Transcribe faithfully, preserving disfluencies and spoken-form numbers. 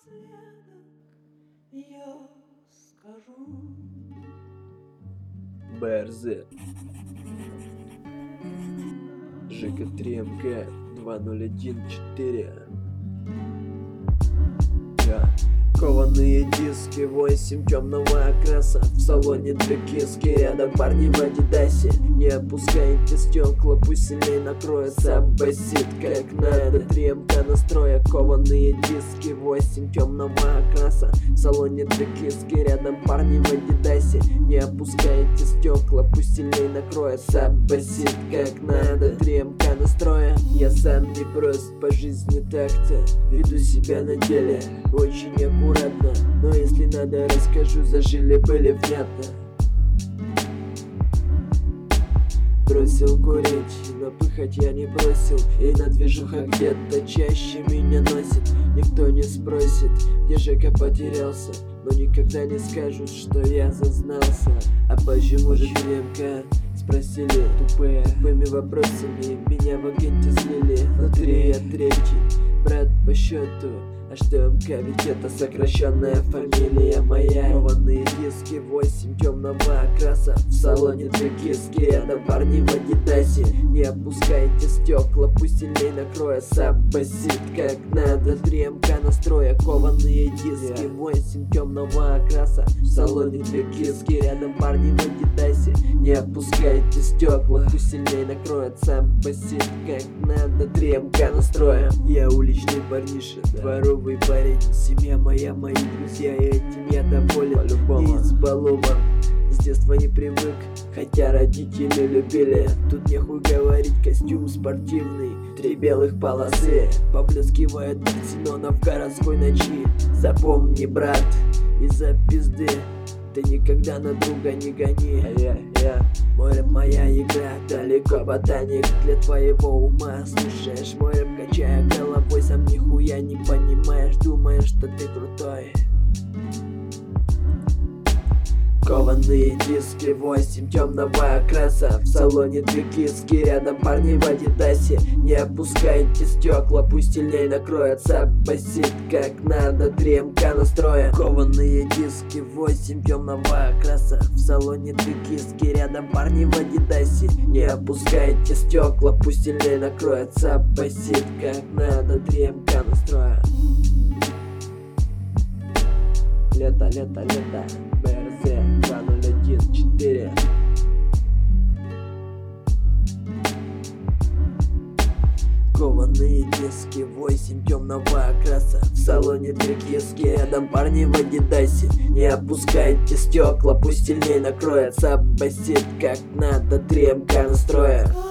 напоследок я скажу. БРЗ ЖК три эм ка два ноль один четыре. Я. Кованые диски, восемь темного окраса. В салоне две киски, рядом парни в адидасе. Не опускайте стекла, пусть сильней накроется. Басит как надо, три эм ка настроя. Кованые диски, восемь темного окраса. В салоне две киски, рядом парни в адидасе. Не опускайте стекла, пусть сильней накроется. Басит как надо, три эм ка настроя. Я сам не прост по жизни так-то, веду себя на деле очень аккуратно, но если надо, расскажу, зажили-были внятно. Бросил курить, но пыхать я не бросил. И на движухах где-то чаще меня носит. Никто не спросит, где Жека потерялся, но никогда не скажут, что я зазнался. А почему же три эм ка? Спросили тупые, тупыми вопросами. Меня в агенте слили, внутри я третий брат по счету. А что эм ка, ведь это сокращенная фамилия моя. Кованые диски, восемь темного окраса. В салоне две киски, рядом парни в адидасе. Не опускайте стекла, пусть сильней накроется. Басит как надо, три эм ка настроя. Кованые диски, восемь темного окраса. В салоне две киски, рядом парни в адидасе. Не опускайте стекла, пусть сильней накроется. Басит как надо, три эм ка настроя. Я уличный парниша, дворовый парень. Семья моя, мои друзья, и этим я доволен. Не избалован, с детства не привык, хотя родители любили. Тут нехуй говорить, костюм спортивный, три белых полосы поблескивает от ксенона в городской ночи. Запомни, брат, из-за пизды ты никогда на друга не гони. Я, я. Мой рэп моя игра, далеко ботаник для твоего ума. Слушаешь мой рэп, качая головой, сам нихуя не понимаешь, думаешь, что ты крутой. Кованые диски, восемь темного окраса. В салоне две киски, рядом парни в адидасе. Не опускайте стекла, пусть сильней накроется. Басит как надо, три эм ка настроя. Кованые диски, восемь темного окраса. В салоне две киски, рядом парни в адидасе. Не опускайте стекла, пусть сильней накроется. Басит как надо, три эм ка настроя. Лето, лето, лето, БРЗ два ноль один четыре. Кованые диски, восемь темного окраса. В салоне две киски, рядом парни в адидасе. Не опускайте стекла, пусть сильней накроется. Басит как надо, три эм ка настроя.